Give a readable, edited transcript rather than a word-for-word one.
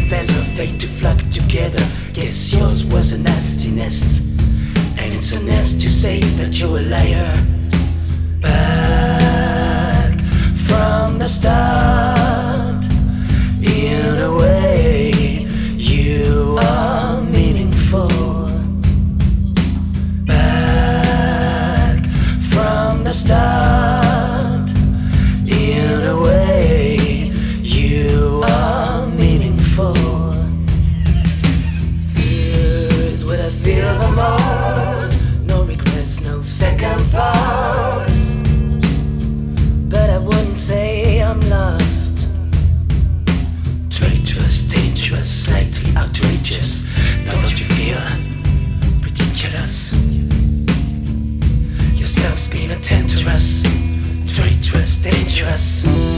felt of fate to flock together. Guess yours was a nasty nest, and it's a nest to say that you're a liar. Back from the start, in a way, you are meaningful. Back from the start, in a way, you are meaningful. Fear is what I feel the most. No regrets, no second thoughts. But I wouldn't say I'm lost. Traitorous, dangerous, slightly outrageous. Now don't you feel ridiculous? Yourself's been a temptress. Traitorous, dangerous.